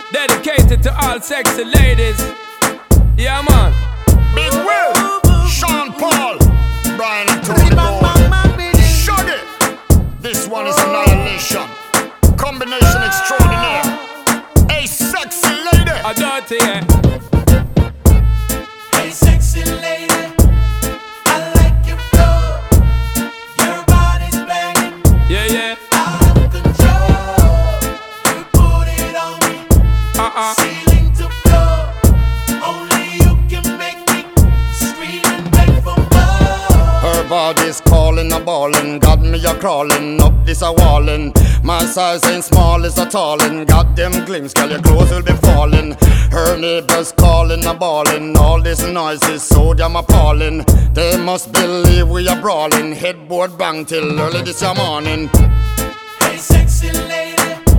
Dedicated to all sexy ladies. Yeah, man. Big Will, Sean Paul, Brian and Tony Gold. Shuggy. This one is annihilation. Combination extraordinaire. Hey, sexy lady. I dirty, yeah. Hey, sexy lady. I like your flow. Your body's banging. Yeah, yeah. Out of control. You put it on me. Ceiling to floor. Only you can make me scream and beg for more. Her body's calling, a ballin', got me a crawling up this a wallin'. My size ain't small, it's a tallin'. Got them glimpse, girl, your clothes will be falling. Her neighbors calling, a ballin'. All this noise is so damn appalling. They must believe we are brawling. Headboard bang till early this morning. Hey, sexy lady.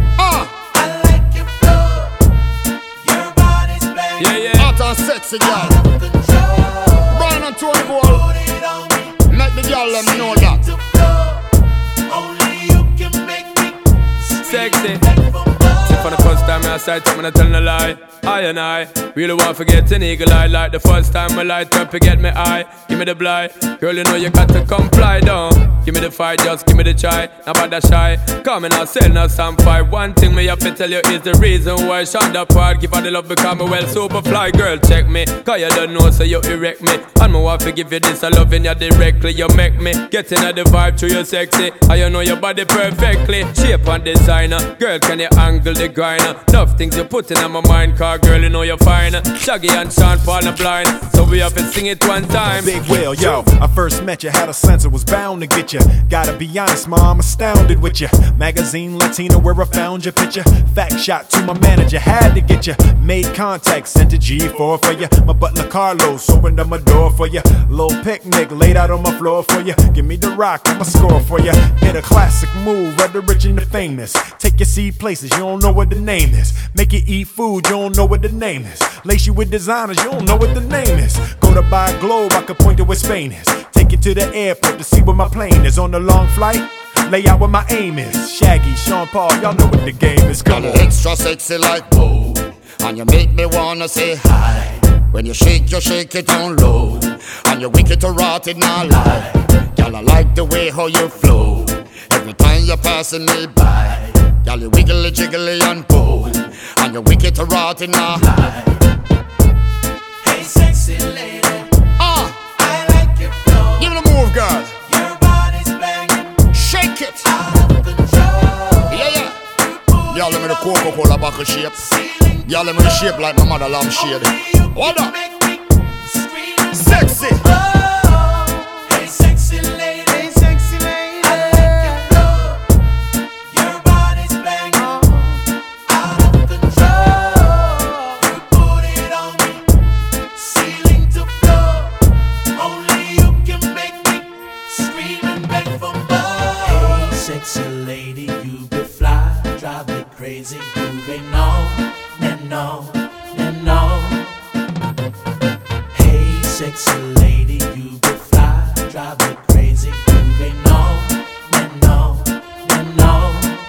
I like your flow. Your body's banging. Yeah, yeah. Hot and sexy, girl. Out of control. Brian and Tony Gold. Put it on me. Make the girl let me know that. To floor. Only you can make me scream Sexy. and beg for more. For the first time I sight up, I tell no lie. I and I really want to get an eagle eye. Like the first time I light up, you get me eye. Give me the blind, girl, you know you got to comply down. Give me the fight, just give me the try. Now about that shy, come and I'll sell now some fight. One thing me have to tell you is the reason why Shonda part. Give her the love because me well super fly. Girl, check me, cause you don't know so you erect me. And me want to give you this, I loving you directly. You make me get in the vibe through your sexy. And you know your body perfectly. Shape and designer, girl, can you angle the grinder? Enough things you put in my mind, car girl, you know you're fine. Shaggy and Sean Paul are blind, so we have to sing it one time. Big Will, yo, I first met you, had a sense it was bound to get you. Gotta be honest, ma, I'm astounded with you. Magazine Latino where I found your picture. Fact shot to my manager, had to get you. Made contact, sent a G4 for you. My butler Carlos opened up my door for you. Little picnic laid out on my floor for you. Give me the rock, I'ma score for you. Hit a classic move, right the rich and the famous. Take you see places, you don't know what the name is. Make you eat food, you don't know what the name is. Lace you with designers, you don't know what the name is. Go to buy a globe, I can point to where Spain is. Take you to the airport to see where my plane is. On the long flight, lay out where my aim is. Shaggy, Sean Paul, y'all know what the game is. Come Girl, on. extra sexy like whoa. And you make me wanna say hi. When you shake it down low. And you wicked to rot it, not lie. Girl, I like the way how you flow. Every time you're passing me by. Girl, you wiggly jiggly and pull. And you wicked to rot it, not lie. Hey, sexy lady. I like your flow. Give it a move, girl. Your body's banging. Shake it. Out of control. Yeah. Y'all let me the Coca-Cola bottle shape. Y'all let me the shape like my mother lamb shade. Hold up. Sexy. Hey, sexy lady. Hey, sexy lady. I like your flow. Your body's banging. Out of control. You put it on me. Ceiling to floor. Only you can make me scream and beg for more. Hey, sexy lady, you be fly. Drive me crazy, moving on and on and on. Hey, sexy lady, you be fly. Drive me crazy, moving on and on and on.